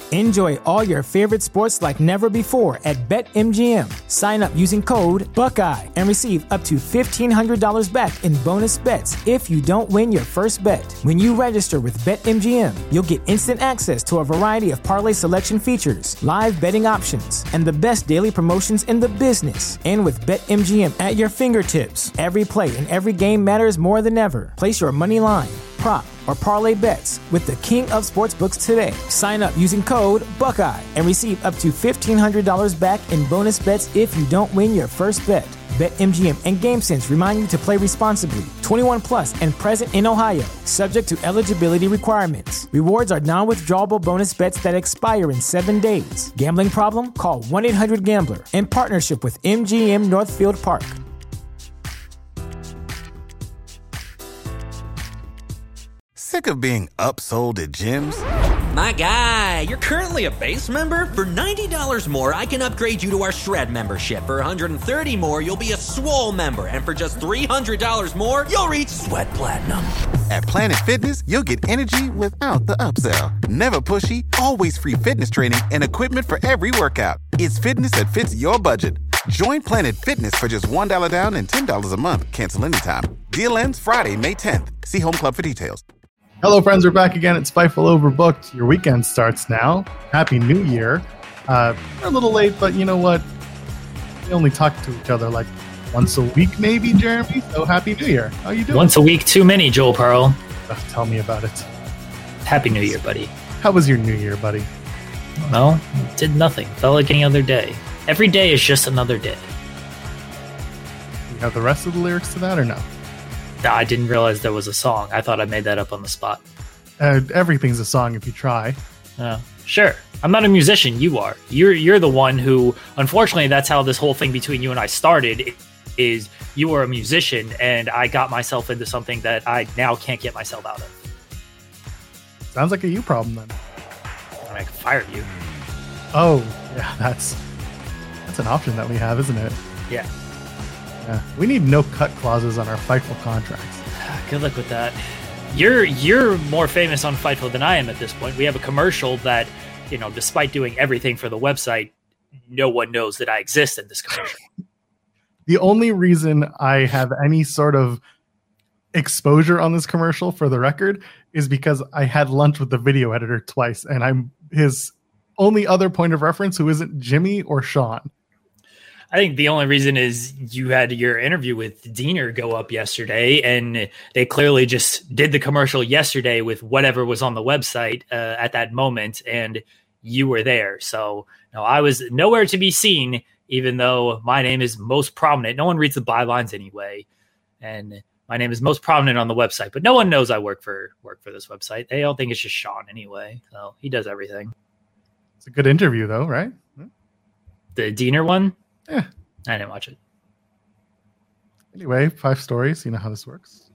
Enjoy all your favorite sports like never before at BetMGM. Sign up using code Buckeye and receive up to $1,500 back in bonus bets if you don't win your first bet. When you register with BetMGM, you'll get instant access to a variety of parlay selection features, live betting options, and the best daily promotions in the business. And with BetMGM at your fingertips, every play and every game matters more than ever. Place your money line, prop, or parlay bets with the king of sportsbooks today. Sign up using code Buckeye and receive up to $1,500 back in bonus bets if you don't win your first bet. BetMGM and GameSense remind you to play responsibly. 21 plus and present in Ohio, subject to eligibility requirements. Rewards are non-withdrawable bonus bets that expire in 7 days. Gambling problem? Call 1-800-GAMBLER. In partnership with MGM Northfield Park. Sick of being upsold at gyms? My guy, you're currently a base member? For $90 more, I can upgrade you to our Shred membership. For $130 more, you'll be a Swole member. And for just $300 more, you'll reach Sweat Platinum. At Planet Fitness, you'll get energy without the upsell. Never pushy, always free fitness training and equipment for every workout. It's fitness that fits your budget. Join Planet Fitness for just $1 down and $10 a month. Cancel anytime. Deal ends Friday, May 10th. See Home Club for details. Hello, friends. We're back again at Spiteful Overbooked. Your weekend starts now. Happy New Year. We're a little late, but you know what? We only talk to each other like once a week, maybe, Jeremy. So Happy New Year. How you doing? Once a week, too many, Joel Pearl. Tell me about it. Happy New Year, buddy. How was your New Year, buddy? Well, did nothing. Felt like any other day. Every day is just another day. You have the rest of the lyrics to that or no? I didn't realize there was a song. I thought I made that up on the spot. Everything's a song if you try. Sure. I'm not a musician. You are. You're the one who, unfortunately, that's how this whole thing between you and I started, is you were a musician and I got myself into something that I now can't get myself out of. Sounds like a you problem then. I can fire you. Oh, yeah, that's an option that we have, isn't it? Yeah. Yeah. We need no cut clauses on our Fightful contracts. Good luck with that. You're more famous on Fightful than I am at this point. We have a commercial that, despite doing everything for the website, no one knows that I exist in this commercial. The only reason I have any sort of exposure on this commercial, for the record, is because I had lunch with the video editor twice, and I'm his only other point of reference who isn't Jimmy or Sean. I think the only reason is you had your interview with Diener go up yesterday, and they clearly just did the commercial yesterday with whatever was on the website at that moment, and you were there. So no, I was nowhere to be seen, even though my name is most prominent. No one reads the bylines anyway, and my name is most prominent on the website, but no one knows I work for this website. They don't think it's just Sean anyway, so he does everything. It's a good interview, though, right? The Diener one? Yeah. I didn't watch it. Anyway, 5 stories. You know how this works.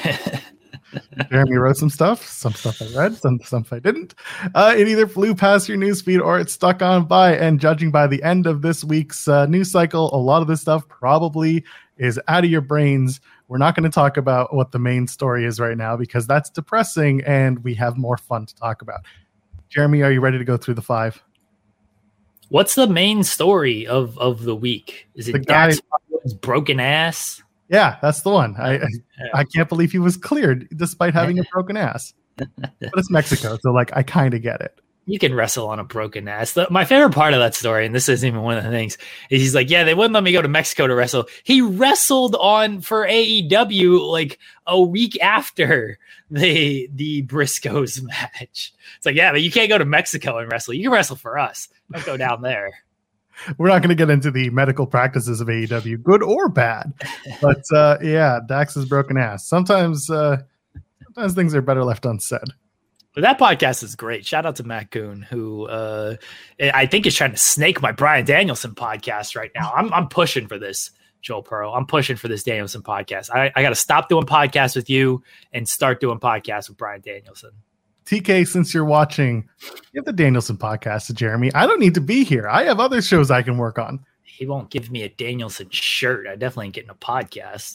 Jeremy wrote some stuff I read, some stuff I didn't. It either flew past your newsfeed or it stuck on by. And judging by the end of this week's news cycle, a lot of this stuff probably is out of your brains. We're not going to talk about what the main story is right now because that's depressing and we have more fun to talk about. Jeremy, are you ready to go through the 5? What's the main story of the week? Is it Dax Harwood's broken ass? Yeah, that's the one. I can't believe he was cleared despite having a broken ass. But it's Mexico, so I kind of get it. You can wrestle on a broken ass. My favorite part of that story, and this isn't even one of the things, is he's like, yeah, they wouldn't let me go to Mexico to wrestle. He wrestled for AEW a week after the Briscoes match. It's like, yeah, but you can't go to Mexico and wrestle. You can wrestle for us. Don't go down there. We're not going to get into the medical practices of AEW, good or bad. But yeah, Dax's broken ass. Sometimes things are better left unsaid. But that podcast is great. Shout out to Matt Goon, who I think is trying to snake my Bryan Danielson podcast right now. I'm pushing for this, Joel Pearl. I'm pushing for this Danielson podcast. I got to stop doing podcasts with you and start doing podcasts with Bryan Danielson. TK, since you're watching, give the Danielson podcast to Jeremy. I don't need to be here. I have other shows I can work on. He won't give me a Danielson shirt. I definitely ain't getting a podcast.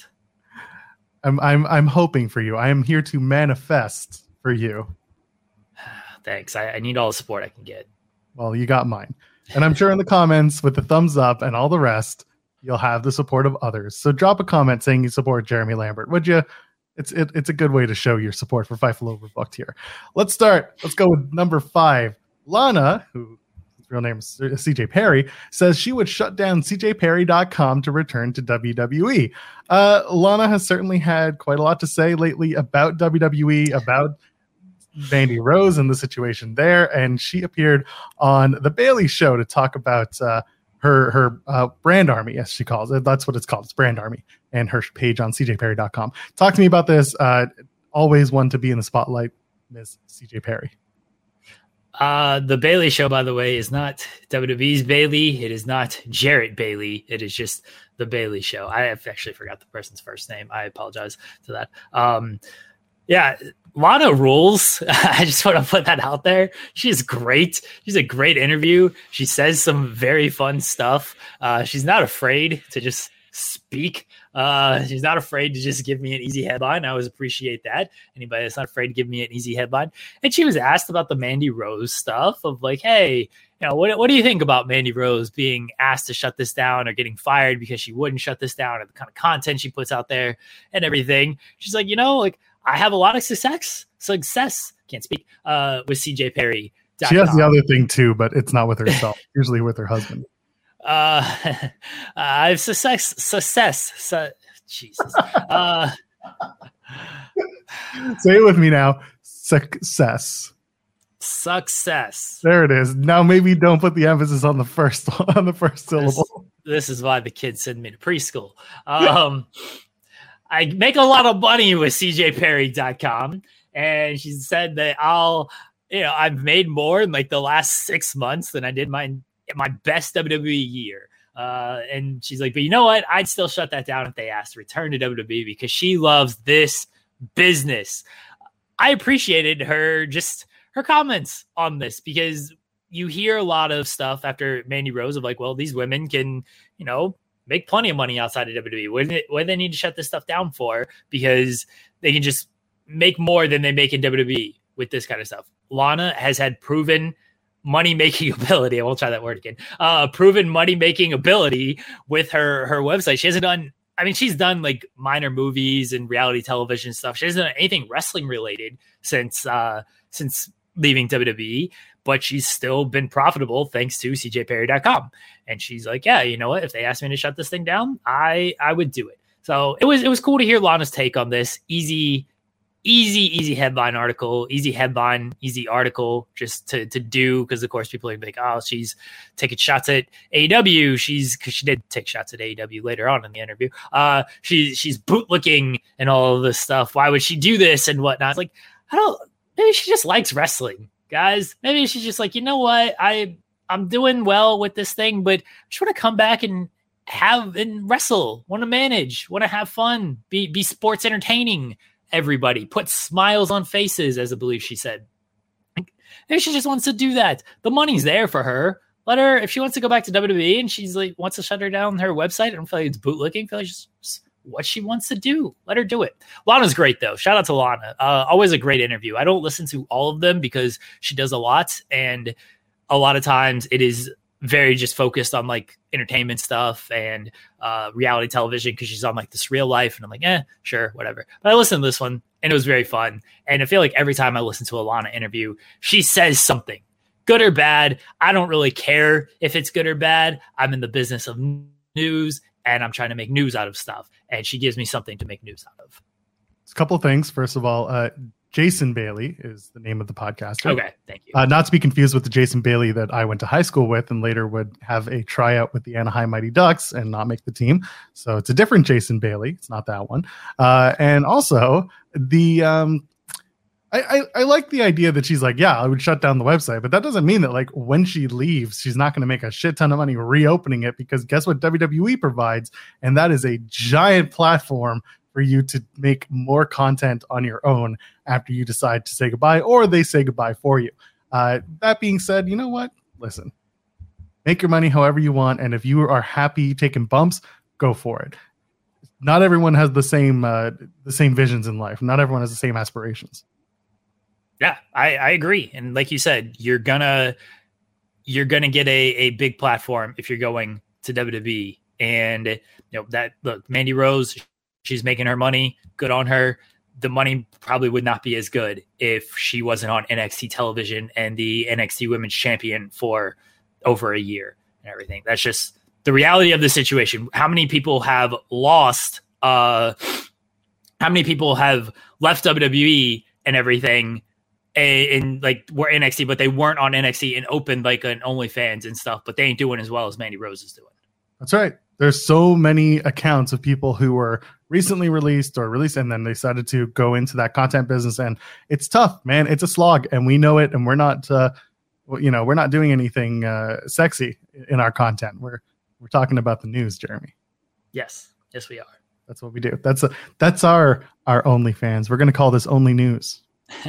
I'm hoping for you. I am here to manifest for you. Thanks. I need all the support I can get. well, you got mine. And I'm sure in the comments with the thumbs up and all the rest, you'll have the support of others. So drop a comment saying you support Jeremy Lambert, would you? It's a good way to show your support for Fightful Overbooked here. Let's start. Let's go with number 5. Lana, whose real name is CJ Perry, says she would shut down cjperry.com to return to WWE. Lana has certainly had quite a lot to say lately about WWE, about Mandy Rose and the situation there, and she appeared on the Bailey Show to talk about her brand army, as she calls it. That's what it's called. It's brand army, and her page on cjperry.com. Talk to me about this. Always one to be in the spotlight, Ms. CJ Perry. The Bailey Show, by the way, is not WWE's Bailey. It is not Jarrett Bailey. It is just the Bailey Show. I have actually forgot the person's first name. I apologize to that. Yeah, Lana rules. I just want to put that out there. She is great. She's a great interview. She says some very fun stuff. She's not afraid to just speak. She's not afraid to just give me an easy headline. I always appreciate that. Anybody that's not afraid to give me an easy headline. And she was asked about the Mandy Rose stuff of like, hey, you know, what do you think about Mandy Rose being asked to shut this down or getting fired because she wouldn't shut this down, or the kind of content she puts out there and everything? She's like, you know, like, I have a lot of success, can't speak, with CJ Perry. She has the other thing too, but it's not with herself, usually with her husband. I have success. Jesus. Say it with me now. Success. Success. There it is. Now maybe don't put the emphasis on the first syllable. This is why the kids send me to preschool. I make a lot of money with cjperry.com, and she said that I've made more in like the last 6 months than I did my best WWE year. And she's like, but you know what? I'd still shut that down if they asked to return to WWE because she loves this business. I appreciated her comments on this because you hear a lot of stuff after Mandy Rose of like, well, these women can, you know, make plenty of money outside of WWE. What do they need to shut this stuff down for? Because they can just make more than they make in WWE with this kind of stuff. Lana has had proven money-making ability. I won't try that word again. Proven money-making ability with her website. She hasn't done, I mean, she's done like minor movies and reality television stuff. She hasn't done anything wrestling related since leaving WWE, but she's still been profitable thanks to cjperry.com. And she's like, yeah, you know what? If they asked me to shut this thing down, I would do it. So it was cool to hear Lana's take on this. Easy headline article, easy article just to do. Cause of course people are like, oh, she's taking shots at AEW. Cause she did take shots at AEW later on in the interview. She's bootlicking and all of this stuff. Why would she do this and whatnot? Like, maybe she just likes wrestling, guys. Maybe she's just like, you know what? I'm doing well with this thing, but I just want to come back and wrestle, want to manage, want to have fun, be sports entertaining everybody, put smiles on faces, as I believe she said. Maybe she just wants to do that. The money's there for her. Let her, if she wants to go back to WWE and she's like, wants to shut her down her website, I don't feel like it's bootlicking. I feel like it's just what she wants to do. Let her do it. Lana's great though. Shout out to Lana. Always a great interview. I don't listen to all of them because she does a lot. And a lot of times it is very just focused on like entertainment stuff and reality television because she's on like this real life. And I'm like, sure, whatever. But I listened to this one and it was very fun. And I feel like every time I listen to a Lana interview, she says something, good or bad. I don't really care if it's good or bad. I'm in the business of news and I'm trying to make news out of stuff. And she gives me something to make news out of. A couple of things. First of all, Jason Bailey is the name of the podcaster. Okay, thank you. Not to be confused with the Jason Bailey that I went to high school with and later would have a tryout with the Anaheim Mighty Ducks and not make the team. So it's a different Jason Bailey. It's not that one. And also the I like the idea that she's like, yeah, I would shut down the website, but that doesn't mean that like when she leaves, she's not going to make a shit ton of money reopening it, because guess what WWE provides? And that is a giant platform for you to make more content on your own after you decide to say goodbye, or they say goodbye for you. That being said, you know what? Listen, make your money however you want. And if you are happy taking bumps, go for it. Not everyone has the same visions in life. Not everyone has the same aspirations. Yeah, I agree. And like you said, you're gonna you're going to get a big platform if you're going to WWE. And look, Mandy Rose, she's making her money. Good on her. The money probably would not be as good if she wasn't on NXT television and the NXT Women's Champion for over a year and everything. That's just the reality of the situation. How many people have lost? How many people have left WWE and everything, and like were NXT, but they weren't on NXT and opened like an OnlyFans and stuff, but they ain't doing as well as Mandy Rose is doing. That's right. There's so many accounts of people who were recently released and then they decided to go into that content business, and it's tough, man. It's a slog, and we know it. And we're not, we're not doing anything sexy in our content. We're talking about the news, Jeremy. Yes, we are. That's what we do. That's our OnlyFans. We're going to call this Only News.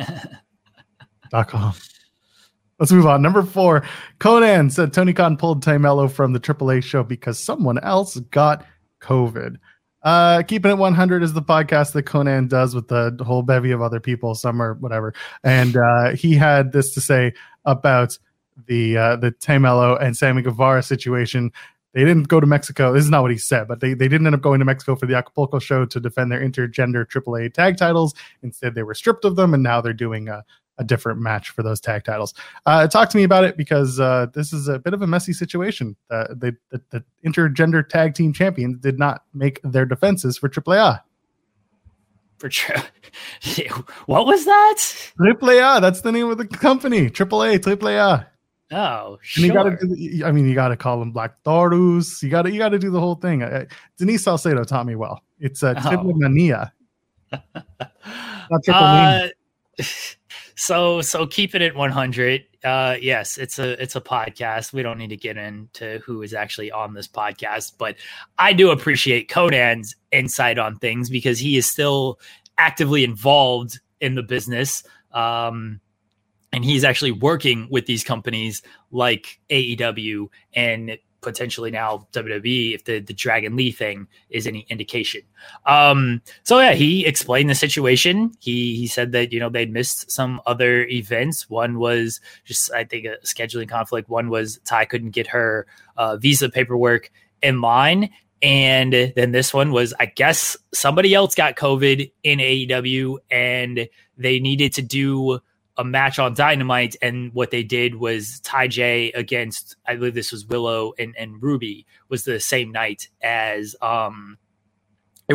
.com. Let's move on. Number 4, Conan said Tony Khan pulled Tay Mello from the AAA show because someone else got COVID. Keeping It 100 is the podcast that Conan does with the whole bevy of other people, some or whatever. And he had this to say about the Tay Mello and Sammy Guevara situation. They didn't go to Mexico. This is not what he said, but they didn't end up going to Mexico for the Acapulco show to defend their intergender AAA tag titles. Instead, they were stripped of them, and now they're doing a different match for those tag titles. Talk to me about it, because this is a bit of a messy situation. The intergender tag team champions did not make their defenses for AAA. For sure. What was that? AAA, that's the name of the company. AAA. Oh, and sure. You got to call them Black Taurus. You got to do the whole thing. Denise Salcedo taught me well. It's Triple Mania. Not Triple Mania. So keeping it 100. Yes, it's a podcast. We don't need to get into who is actually on this podcast, but I do appreciate Conan's insight on things because he is still actively involved in the business. And he's actually working with these companies like AEW and potentially now WWE, if the Dragon Lee thing is any indication. So yeah, he explained the situation. He said that, they'd missed some other events. One was just, I think, a scheduling conflict. One was Ty couldn't get her visa paperwork in line. And then this one was, I guess, somebody else got COVID in AEW and they needed to do a match on Dynamite, and what they did was Ty J against, I believe this was Willow and Ruby, was the same night as the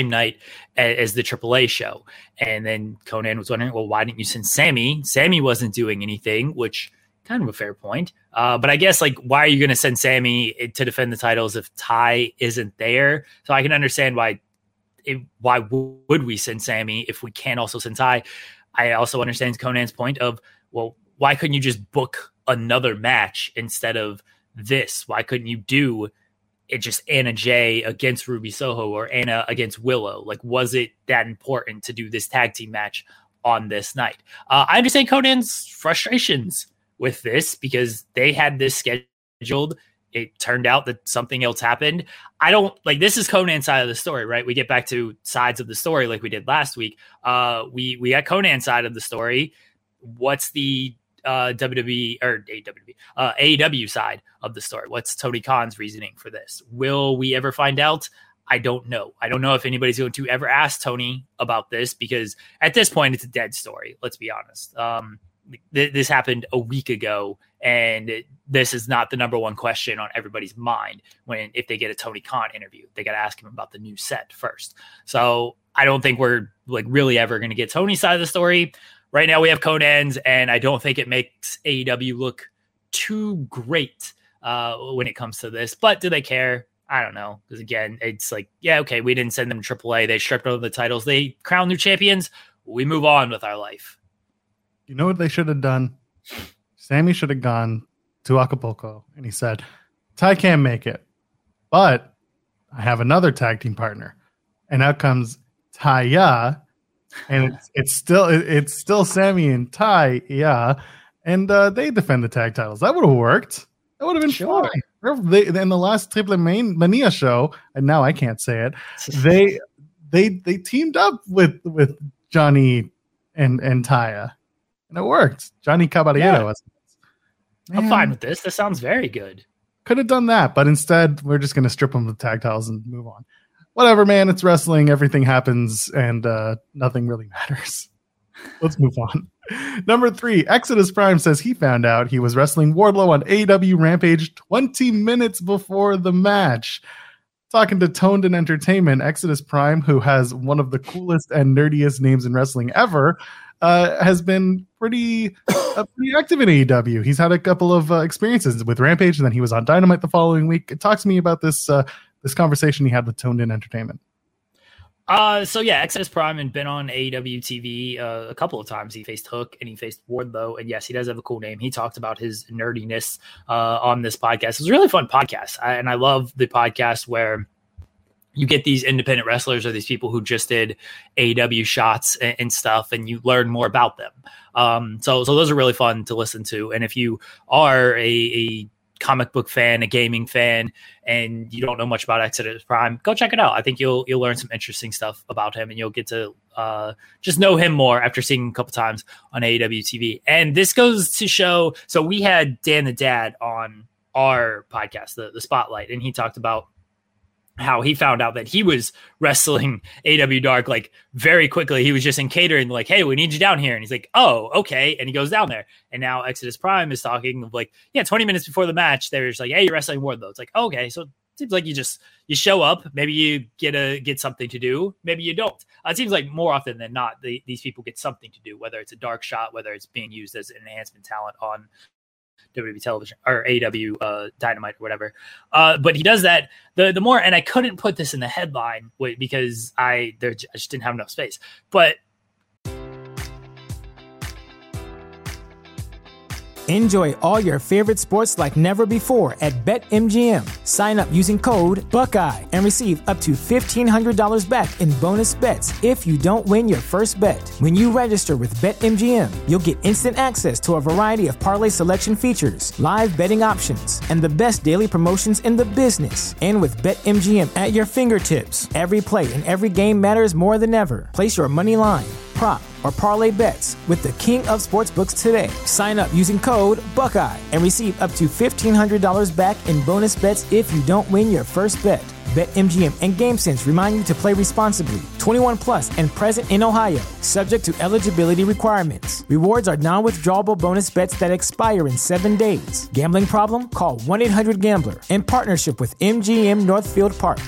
AAA show. And then Conan was wondering, well, why didn't you send Sammy? Sammy wasn't doing anything, which kind of a fair point. But I guess, why are you going to send Sammy to defend the titles if Ty isn't there? So I can understand why would we send Sammy if we can't also send Ty? I also understand Conan's point of, well, why couldn't you just book another match instead of this? Why couldn't you do it just Anna Jay against Ruby Soho or Anna against Willow? Was it that important to do this tag team match on this night? I understand Conan's frustrations with this because they had this scheduled. It turned out that something else happened. I don't this is Conan's side of the story, right? We get back to sides of the story like we did last week. We got Conan's side of the story. What's the WWE or AEW side of the story? What's Tony Khan's reasoning for this? Will we ever find out? I don't know. I don't know if anybody's going to ever ask Tony about this because at this point it's a dead story. Let's be honest. This happened a week ago, and this is not the number one question on everybody's mind if they get a Tony Khan interview. They got to ask him about the new set first. So I don't think we're really ever going to get Tony's side of the story. Right now we have Conan's, and I don't think it makes AEW look too great when it comes to this. But do they care? I don't know. Because again, it's okay, we didn't send them to AAA. They stripped over the titles. They crowned new champions. We move on with our life. You know what they should have done? Sammy should have gone to Acapulco and he said, Ty can't make it, but I have another tag team partner. And out comes Taya, and it's still Sammy and Ty, and they defend the tag titles. That would have worked. That would have been fine. In the last Triple Mania show, and now I can't say it, they teamed up with Johnny and Taya. And it worked. Johnny Caballero. I'm fine with this. This sounds very good. Could have done that, but instead we're just going to strip them of the tag titles and move on. Whatever, man. It's wrestling. Everything happens, and nothing really matters. Let's move on. Number 3, Exodus Prime says he found out he was wrestling Wardlow on AEW Rampage 20 minutes before the match. Talking to Toned and Entertainment, Exodus Prime, who has one of the coolest and nerdiest names in wrestling ever, has been pretty active in AEW. He's had a couple of experiences with Rampage, and then he was on Dynamite the following week. Talk to me about this conversation he had with Toned In Entertainment. So yeah, Exodus Prime had been on AEW TV a couple of times. He faced Hook and he faced Wardlow, and yes, he does have a cool name. He talked about his nerdiness on this podcast. It was a really fun podcast, and I love the podcast where you get these independent wrestlers or these people who just did AEW shots and stuff, and you learn more about them. So those are really fun to listen to. And if you are a comic book fan, a gaming fan, and you don't know much about Exodus Prime, go check it out. I think you'll learn some interesting stuff about him, and you'll get to just know him more after seeing him a couple times on AEW TV. And this goes to show, so we had Dan the Dad on our podcast, the Spotlight, and he talked about how he found out that he was wrestling AEW Dark like very quickly. He was just in catering, like, hey, we need you down here. And he's like, oh, okay. And he goes down there. And now Exodus Prime is talking of like, 20 minutes before the match, they're just like, hey, you're wrestling Wardlow. It's like, okay. So it seems like you show up, maybe you get something to do. Maybe you don't. It seems like more often than not, these people get something to do, whether it's a dark shot, whether it's being used as an enhancement talent on WWE television or AEW Dynamite or whatever. But he does that the more, and I couldn't put this in the headline because I just didn't have enough space, but Enjoy all your favorite sports like never before at BetMGM. Sign up using code Buckeye and receive up to $1,500 back in bonus bets if you don't win your first bet. When you register with BetMGM, you'll get instant access to a variety of parlay selection features, live betting options, and the best daily promotions in the business. And with BetMGM at your fingertips, every play and every game matters more than ever. Place your money line, prop, or parlay bets with the king of sportsbooks today. Sign up using code Buckeye and receive up to $1,500 back in bonus bets if you don't win your first bet. BetMGM and GameSense remind you to play responsibly. 21 plus and present in Ohio, subject to eligibility requirements. Rewards are non-withdrawable bonus bets that expire in 7 days. Gambling problem? Call 1-800-GAMBLER. In partnership with MGM Northfield Park.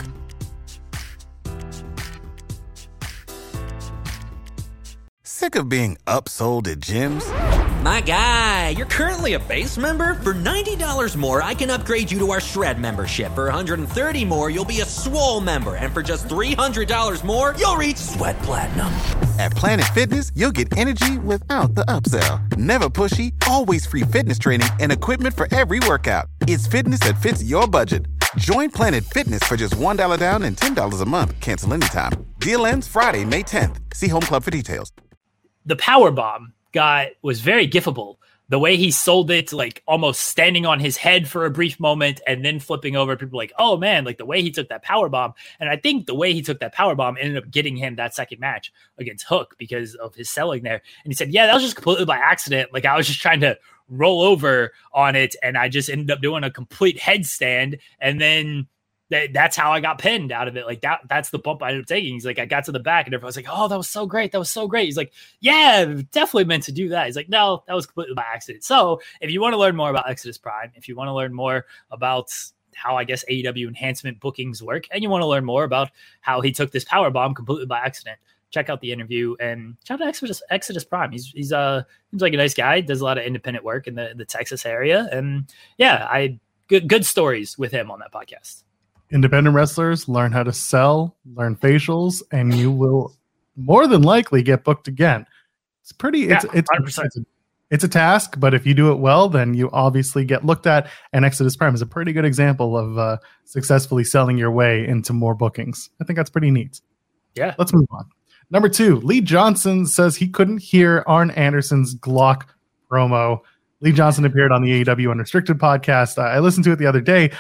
Sick of being upsold at gyms? My guy, you're currently a base member? For $90 more, I can upgrade you to our Shred membership. For $130 more, you'll be a Swole member. And for just $300 more, you'll reach Sweat Platinum. At Planet Fitness, you'll get energy without the upsell. Never pushy, always free fitness training and equipment for every workout. It's fitness that fits your budget. Join Planet Fitness for just $1 down and $10 a month. Cancel anytime. Deal ends Friday, May 10th. See Home Club for details. The Powerbomb was very gifable. The way he sold it, like almost standing on his head for a brief moment and then flipping over, people like, oh man, like the way he took that Powerbomb. And I think the way he took that Powerbomb ended up getting him that second match against Hook because of his selling there. And he said, yeah, that was just completely by accident. Like I was just trying to roll over on it and I just ended up doing a complete headstand. And then that's how I got pinned out of it. Like that's the bump I ended up taking. He's like, I got to the back and everyone's like, oh, that was so great. That was so great. He's like, yeah, definitely meant to do that. He's like, no, that was completely by accident. So if you want to learn more about Exodus Prime, if you want to learn more about how I guess AEW enhancement bookings work, and you want to learn more about how he took this Powerbomb completely by accident, check out the interview and shout out Exodus Prime. He's seems like a nice guy. Does a lot of independent work in the Texas area. And yeah, good stories with him on that podcast. Independent wrestlers learn how to sell, learn facials, and you will more than likely get booked again. It's pretty. It's a task, but if you do it well, then you obviously get looked at. And Exodus Prime is a pretty good example of successfully selling your way into more bookings. I think that's pretty neat. Yeah. Let's move on. Number 2, Lee Johnson says he couldn't hear Arn Anderson's Glock promo. Lee Johnson appeared on the AEW Unrestricted podcast. I listened to it the other day.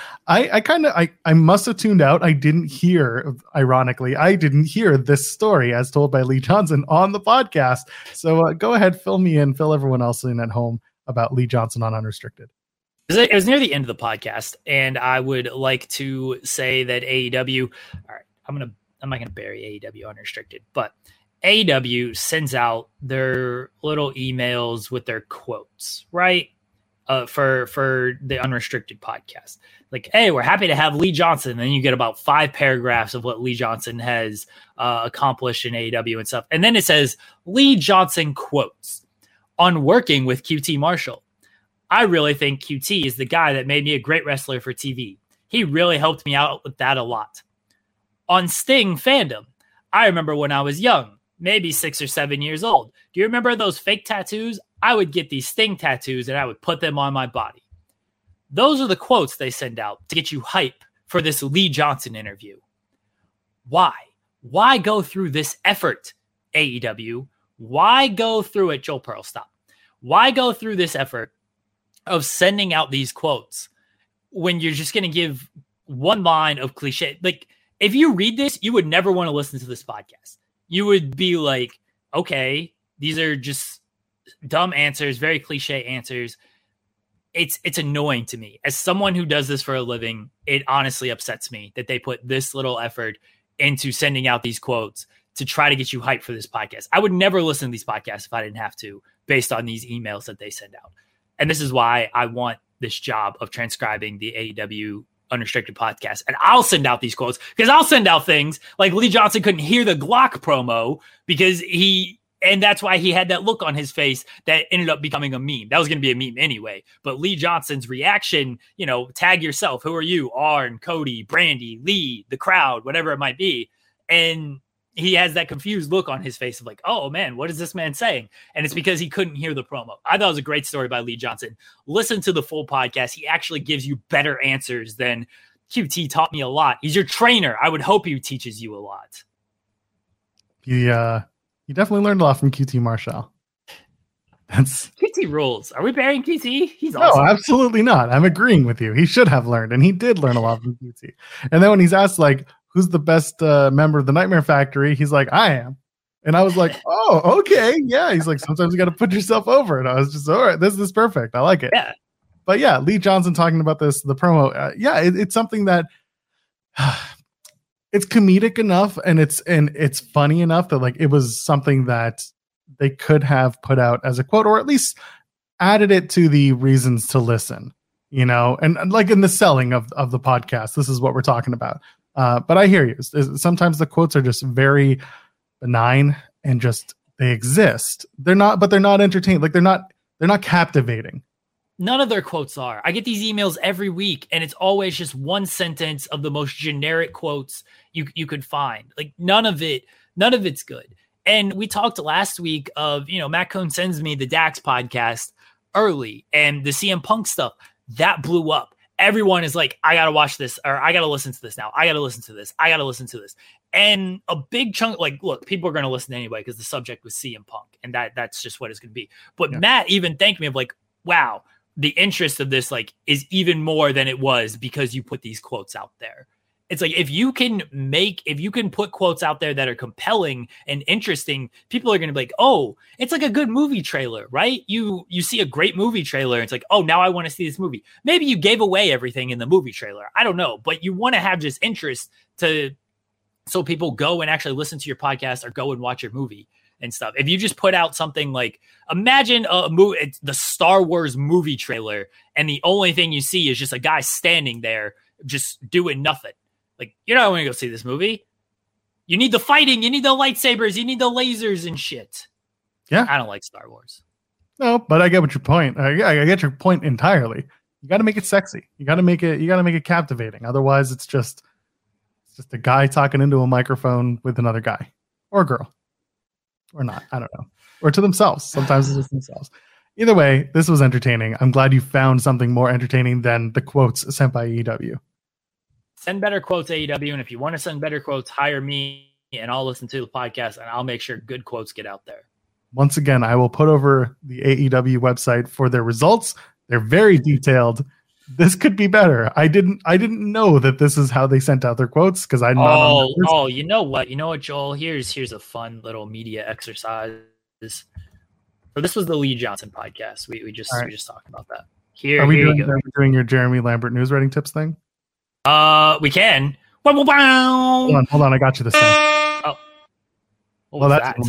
I must have tuned out. I didn't hear this story as told by Lee Johnson on the podcast. So go ahead, fill me in, fill everyone else in at home about Lee Johnson on Unrestricted. It was near the end of the podcast, and I would like to say that AEW. All right, I'm not gonna bury AEW unrestricted, but AEW sends out their little emails with their quotes, right? For the unrestricted podcast. Like, hey, we're happy to have Lee Johnson. And then you get about 5 paragraphs of what Lee Johnson has accomplished in AEW and stuff. And then it says, Lee Johnson quotes on working with QT Marshall. I really think QT is the guy that made me a great wrestler for TV. He really helped me out with that a lot. On Sting fandom, I remember when I was young, maybe 6 or 7 years old. Do you remember those fake tattoos? I would get these Sting tattoos and I would put them on my body. Those are the quotes they send out to get you hype for this Lee Johnson interview. Why? Why go through this effort, AEW? Why go through it? Joel Pearl, stop. Why go through this effort of sending out these quotes when you're just going to give one line of cliche? Like, if you read this, you would never want to listen to this podcast. You would be like, okay, these are just dumb answers, very cliche answers. It's annoying to me. As someone who does this for a living, it honestly upsets me that they put this little effort into sending out these quotes to try to get you hyped for this podcast. I would never listen to these podcasts if I didn't have to, based on these emails that they send out. And this is why I want this job of transcribing the AEW Unrestricted podcast. And I'll send out these quotes because I'll send out things like Lee Johnson couldn't hear the Glock promo and that's why he had that look on his face that ended up becoming a meme. That was going to be a meme anyway. But Lee Johnson's reaction, tag yourself. Who are you? Arn, Cody, Brandy, Lee, the crowd, whatever it might be. And he has that confused look on his face of like, oh man, what is this man saying? And it's because he couldn't hear the promo. I thought it was a great story by Lee Johnson. Listen to the full podcast. He actually gives you better answers than QT taught me a lot. He's your trainer. I would hope he teaches you a lot. You definitely learned a lot from QT Marshall. That's QT rules. Are we burying QT? He's awesome. No, absolutely not. I'm agreeing with you. He should have learned, and he did learn a lot from QT. And then when he's asked, like, who's the best member of the Nightmare Factory, he's like, I am. And I was like, oh, okay. Yeah. He's like, sometimes you got to put yourself over. And I was just, all right, this is perfect. I like it. Yeah. But yeah, Lee Johnson talking about this, the promo. It's something that it's comedic enough and it's funny enough that like it was something that they could have put out as a quote, or at least added it to the reasons to listen, and like in the selling of the podcast, this is what we're talking about. But I hear you. Sometimes the quotes are just very benign and just they exist. They're not entertaining. Like they're not captivating. None of their quotes are. I get these emails every week, and it's always just one sentence of the most generic quotes you could find. Like none of it's good. And we talked last week of, Matt Cohn sends me the Dax podcast early, and the CM Punk stuff that blew up. Everyone is like, I got to watch this, or I got to listen to this now. I got to listen to this. I got to listen to this. And a big chunk, like, look, people are going to listen anyway because the subject was CM Punk, and that's just what it's going to be. But yeah. Matt even thanked me of like, wow, the interest of this like is even more than it was because you put these quotes out there. It's like if you can put quotes out there that are compelling and interesting, people are going to be like, oh, it's like a good movie trailer, right? You see a great movie trailer. And it's like, oh, now I want to see this movie. Maybe you gave away everything in the movie trailer. I don't know, but you want to have just interest so people go and actually listen to your podcast or go and watch your movie and stuff. If you just put out something like, imagine a movie, it's the Star Wars movie trailer, and the only thing you see is just a guy standing there just doing nothing. Like, you're not going to go see this movie. You need the fighting, you need the lightsabers, you need the lasers and shit. Yeah. I don't like Star Wars. No, but I get what your point. I get your point entirely. You got to make it sexy. You got to make it captivating. Otherwise, it's just a guy talking into a microphone with another guy or girl. Or not, I don't know. Or to themselves. Sometimes it's just themselves. Either way, this was entertaining. I'm glad you found something more entertaining than the quotes sent by AEW. Send better quotes, AEW. And if you want to send better quotes, hire me and I'll listen to the podcast and I'll make sure good quotes get out there. Once again, I will put over the AEW website for their results. They're very detailed. This could be better. I didn't know that this is how they sent out their quotes because I know. Oh, you know what, Joel? Here's a fun little media exercise. So this was the Lee Johnson podcast. We just talked about that. Here, Are we here you go. doing your Jeremy Lambert news writing tips thing? We can. Hold Hold on. I got you this time. Oh, what was that?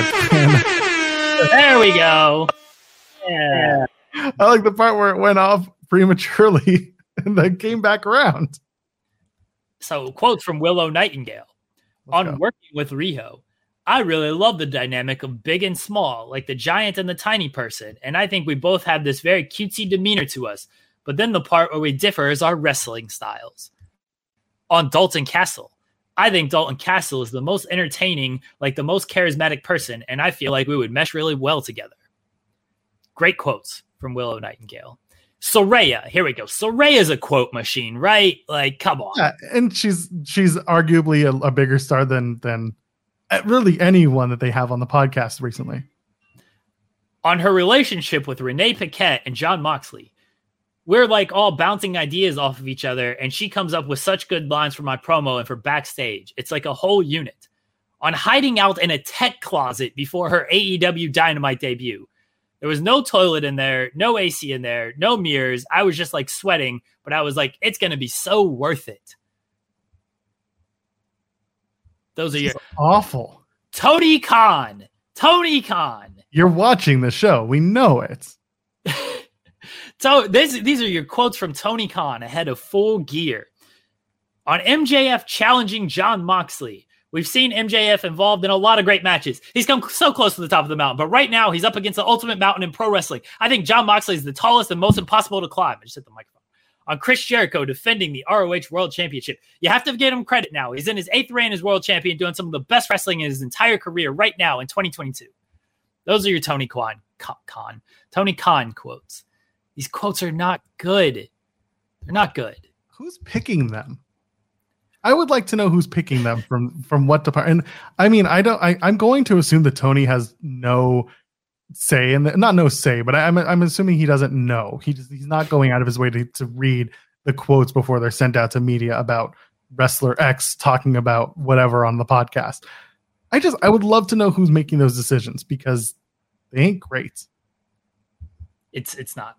There we go. Yeah. I like the part where it went off prematurely and then came back around. So, quotes from Willow Nightingale. On working with Riho, I really love the dynamic of big and small, like the giant and the tiny person, and I think we both have this very cutesy demeanor to us. But then the part where we differ is our wrestling styles. On Dalton Castle, I think Dalton Castle is the most entertaining, like the most charismatic person, and I feel like we would mesh really well together. Great quotes from Willow Nightingale. Soraya, here we go. Soraya's a quote machine, right? Like, come on. Yeah, and she's arguably a bigger star than really anyone that they have on the podcast recently. On her relationship with Renee Paquette and Jon Moxley, we're like all bouncing ideas off of each other, and she comes up with such good lines for my promo and for backstage. It's like a whole unit. On hiding out in a tech closet before her AEW Dynamite debut, there was no toilet in there, no AC in there, no mirrors. I was just like sweating, but I was like, it's going to be so worth it. Those are your awful. Tony Khan. You're watching the show. We know it. So these are your quotes from Tony Khan ahead of Full Gear. On MJF challenging Jon Moxley, we've seen MJF involved in a lot of great matches. He's come so close to the top of the mountain, but right now he's up against the ultimate mountain in pro wrestling. I think Jon Moxley is the tallest and most impossible to climb. I just hit the microphone. On Chris Jericho defending the ROH World Championship. You have to give him credit now. He's in his 8th reign as world champion, doing some of the best wrestling in his entire career right now in 2022. Those are your Tony Khan quotes. These quotes are not good. They're not good. Who's picking them? I would like to know who's picking them from what department. And I mean, I'm going to assume that Tony has no say, and not no say, but I'm assuming he doesn't know. He's not going out of his way to read the quotes before they're sent out to media about wrestler X talking about whatever on the podcast. I would love to know who's making those decisions, because they ain't great. It's not.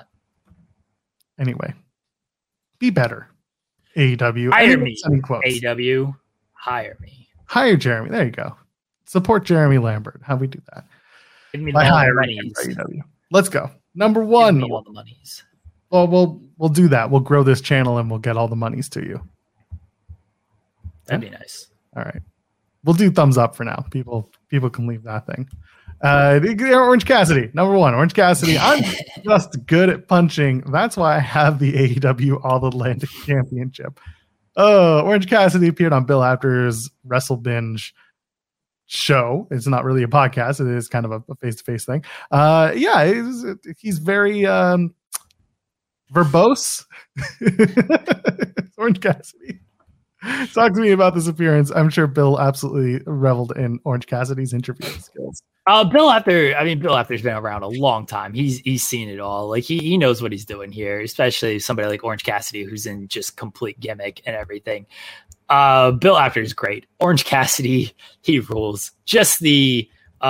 Anyway, be better. AEW. Hire me. AEW. Hire me. Hire Jeremy. There you go. Support Jeremy Lambert. How we do that? Give me the monies. AEW. Let's go. Number one. Give me all the monies. Well, we'll do that. We'll grow this channel and we'll get all the monies to you. That'd be nice. All right. We'll do thumbs up for now. People can leave that thing. Orange Cassidy, number one. Orange Cassidy. I'm just good at punching. That's why I have the AEW All Atlantic Championship. Orange Cassidy appeared on Bill Apter's Wrestle Binge show. It's not really a podcast. It is kind of a face-to-face thing. He's very verbose. Orange Cassidy. Talk to me about this appearance. I'm sure Bill absolutely reveled in Orange Cassidy's interviewing skills. Bill Apter's been around a long time. He's seen it all. Like he knows what he's doing here, especially somebody like Orange Cassidy, who's in just complete gimmick and everything. Bill Apter is great. Orange Cassidy, he rules. Just the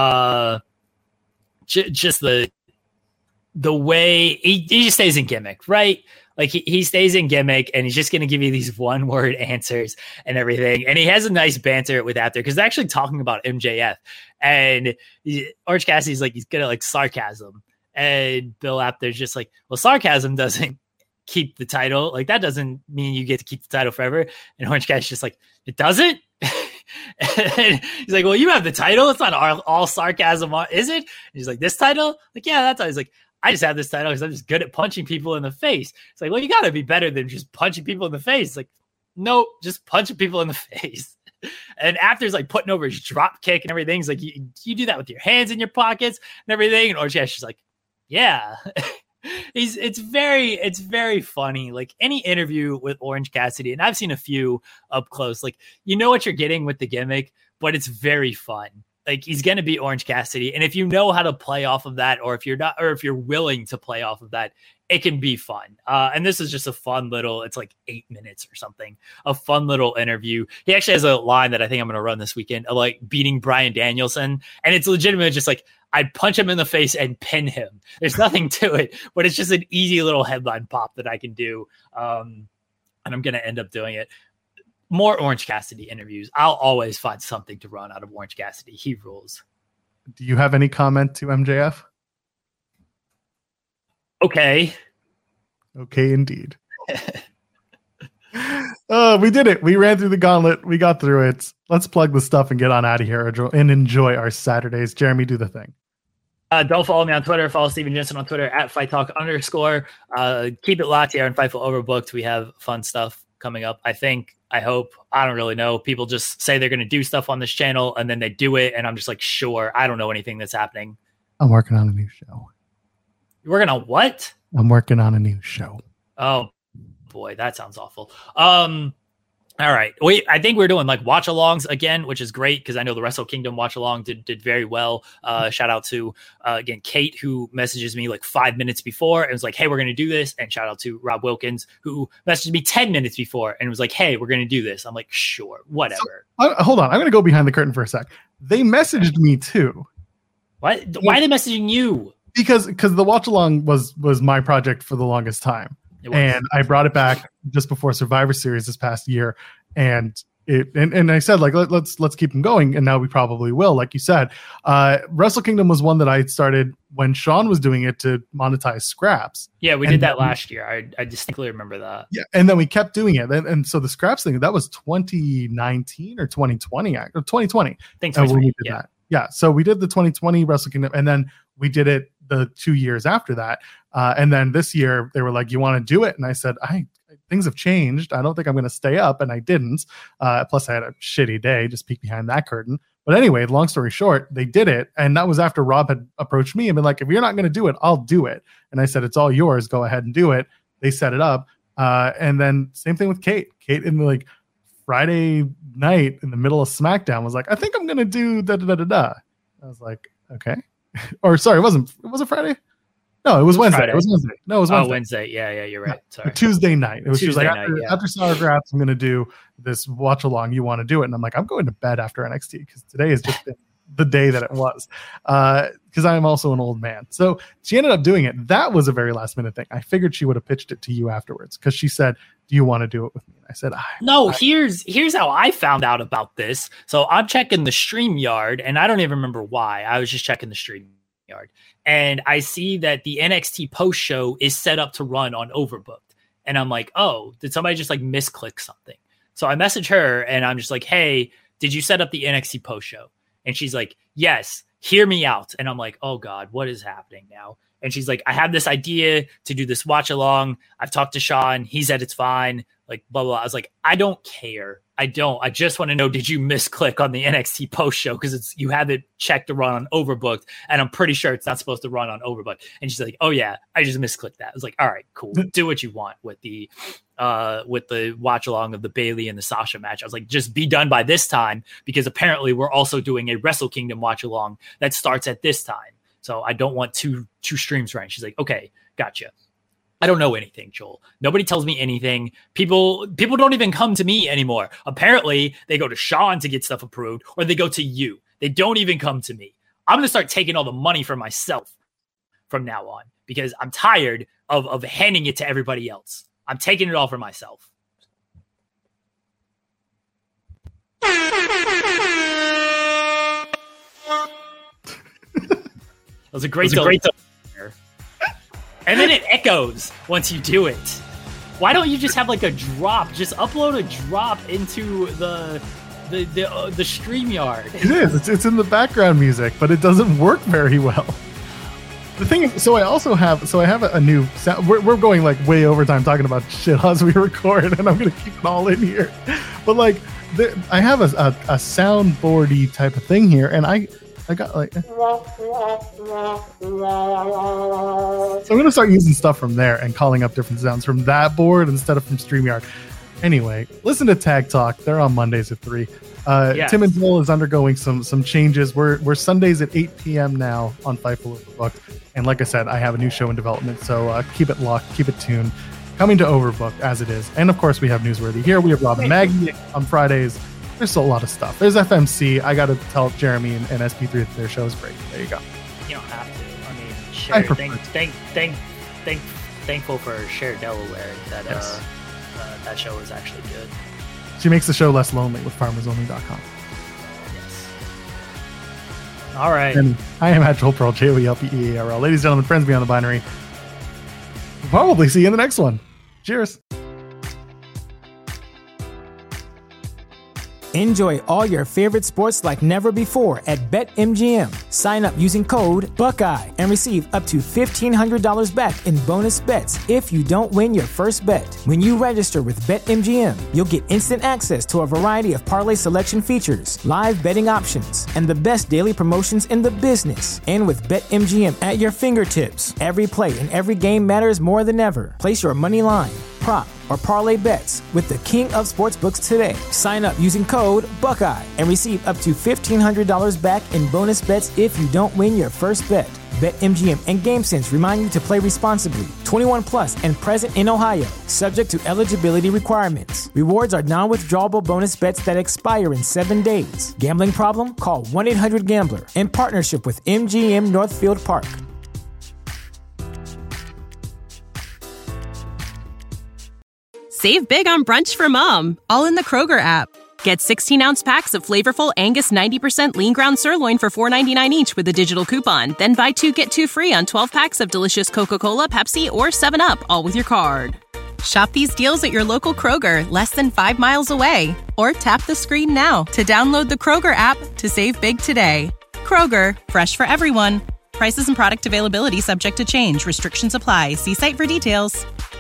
way he just stays in gimmick, right? Like he stays in gimmick, and he's just going to give you these one-word answers and everything. And he has a nice banter with Apter, because they're actually talking about MJF. And Orange Cassidy's like, he's good at like sarcasm. And Bill Apter's just like, well, sarcasm doesn't keep the title. Like that doesn't mean you get to keep the title forever. And Orange Cassidy's just like, it doesn't? And he's like, well, you have the title. It's not all sarcasm, is it? And he's like, this title? Like, yeah, that's how. He's like, I just have this title because I'm just good at punching people in the face. It's like, well, you got to be better than just punching people in the face. It's like, no, just punching people in the face. And Apter's like putting over his drop kick and everything. He's like, you do that with your hands in your pockets and everything. And Orange Cassidy's like, yeah. It's very funny. Like any interview with Orange Cassidy, and I've seen a few up close, like you know what you're getting with the gimmick, but it's very fun. Like he's going to be Orange Cassidy. And if you know how to play off of that, or if you're not, or if you're willing to play off of that, it can be fun. And this is just a fun little, it's like 8 minutes or something, a fun little interview. He actually has a line that I think I'm going to run this weekend, of like beating Bryan Danielson. And it's legitimately just like, I'd punch him in the face and pin him. There's nothing to it, but it's just an easy little headline pop that I can do. And I'm going to end up doing it. More Orange Cassidy interviews. I'll always find something to run out of Orange Cassidy. He rules. Do you have any comment to MJF? Okay. Okay, indeed. We did it. We ran through the gauntlet. We got through it. Let's plug the stuff and get on out of here and enjoy our Saturdays. Jeremy, do the thing. Don't follow me on Twitter. Follow Steven Jensen on Twitter at @FightTalk_. Keep it locked here on Fightful Overbooked. We have fun stuff coming up. I hope. I don't really know. People just say they're going to do stuff on this channel and then they do it. And I'm just like, sure. I don't know anything that's happening. I'm working on a new show. You're working on what? I'm working on a new show. Oh boy, that sounds awful. All right. I think we're doing like watch alongs again, which is great because I know the Wrestle Kingdom watch along did very well. Shout out to again Kate, who messages me like 5 minutes before and was like, hey, we're gonna do this. And shout out to Rob Wilkins, who messaged me 10 minutes before and was like, hey, we're gonna do this. I'm like, sure, whatever. So, hold on, I'm gonna go behind the curtain for a sec. They messaged me too. What? Why are they messaging you? Because the watch along was my project for the longest time. And I brought it back just before Survivor Series this past year, and I said like let's keep them going, and now we probably will. Like you said, Wrestle Kingdom was one that I started when Sean was doing it to monetize scraps. Yeah, we did that last year. I distinctly remember that. Yeah, and then we kept doing it, and so the scraps thing that was 2019 or 2020, or 2020. I think 2020, when we did that. Yeah, so we did the 2020 Wrestle Kingdom, and then we did it the 2 years after that. And then this year they were like, you want to do it? And I said, things have changed. I don't think I'm going to stay up. And I didn't. Plus I had a shitty day, just peek behind that curtain. But anyway, long story short, they did it. And that was after Rob had approached me and been like, if you're not going to do it, I'll do it. And I said, it's all yours. Go ahead and do it. They set it up. And then same thing with Kate. Kate in the like Friday night in the middle of SmackDown was like, I think I'm going to do da-da-da-da-da. I was like, okay. Or sorry, was it Friday? No, it was Wednesday. Friday. It was Wednesday. No, it was Wednesday. Oh, Wednesday. Yeah, you're right. Sorry. Tuesday night. It was Tuesday like, night, after Sourgrass, I'm going to do this watch along. You want to do it? And I'm like, I'm going to bed after NXT because today has just been the day that it was. Because I am also an old man. So she ended up doing it. That was a very last minute thing. I figured she would have pitched it to you afterwards because she said, do you want to do it with me? And I said, here's how I found out about this. So I'm checking the StreamYard, and I don't even remember why. I was just checking the StreamYard, and I see that the NXT post show is set up to run on Overbooked. And I'm like, oh, did somebody just like misclick something? So I message her and I'm just like, hey, did you set up the NXT post show? And she's like, yes, hear me out. And I'm like, oh God, what is happening now? And she's like, I have this idea to do this watch along. I've talked to Sean. He said it's fine. Like, blah, blah. I was like, I don't care. I just want to know, did you misclick on the NXT post show? Because you have it checked to run on Overbooked. And I'm pretty sure it's not supposed to run on Overbooked. And she's like, oh yeah, I just misclicked that. I was like, all right, cool. Do what you want with the watch along of the Bayley and the Sasha match. I was like, just be done by this time, because apparently we're also doing a Wrestle Kingdom watch along that starts at this time. So I don't want two streams running. She's like, okay, gotcha. I don't know anything, Joel. Nobody tells me anything. People don't even come to me anymore. Apparently, they go to Sean to get stuff approved, or they go to you. They don't even come to me. I'm going to start taking all the money for myself from now on, because I'm tired of handing it to everybody else. I'm taking it all for myself. That was a great delivery. And then it echoes once you do it. Why don't you just have like a drop? Just upload a drop into the StreamYard. It is. It's in the background music, but it doesn't work very well. The thing is, I have a new sound. We're going like way overtime talking about shit as we record, and I'm going to keep it all in here. But like, I have a soundboardy type of thing here, and I got like, so I'm going to start using stuff from there and calling up different sounds from that board instead of from StreamYard. Anyway, listen to Tag Talk. They're on Mondays at 3. Yes. Tim and Joel is undergoing some changes. We're Sundays at 8 p.m. now on Fightful Overbooked. And like I said, I have a new show in development, so keep it locked, keep it tuned. Coming to Overbooked as it is. And of course, we have Newsworthy here. We have Rob and Maggie on Fridays. There's a lot of stuff. There's FMC. I got to tell Jeremy and SP3 that their show is great. There you go. You don't have to. I mean, Cher, thankful for Cher Delaware that that show was actually good. She makes the show less lonely with FarmersOnly.com. Yes. All right. And I am at Joel Pearl, JOELPEARL. Ladies and gentlemen, friends beyond the binary. We'll probably see you in the next one. Cheers. Enjoy all your favorite sports like never before at BetMGM. Sign up using code Buckeye and receive up to $1,500 back in bonus bets if you don't win your first bet. When you register with BetMGM, you'll get instant access to a variety of parlay selection features, live betting options, and the best daily promotions in the business. And with BetMGM at your fingertips, every play and every game matters more than ever. Place your money line, prop, or parlay bets with the king of sportsbooks today. Sign up using code Buckeye and receive up to $1,500 back in bonus bets if you don't win your first bet. BetMGM and GameSense remind you to play responsibly. 21 plus and present in Ohio, subject to eligibility requirements. Rewards are non-withdrawable bonus bets that expire in 7 days. Gambling problem? Call 1-800-GAMBLER in partnership with MGM Northfield Park. Save big on brunch for mom, all in the Kroger app. Get 16-ounce packs of flavorful Angus 90% lean ground sirloin for $4.99 each with a digital coupon. Then buy 2, get 2 free on 12 packs of delicious Coca-Cola, Pepsi, or 7-Up, all with your card. Shop these deals at your local Kroger, less than 5 miles away. Or tap the screen now to download the Kroger app to save big today. Kroger, fresh for everyone. Prices and product availability subject to change. Restrictions apply. See site for details.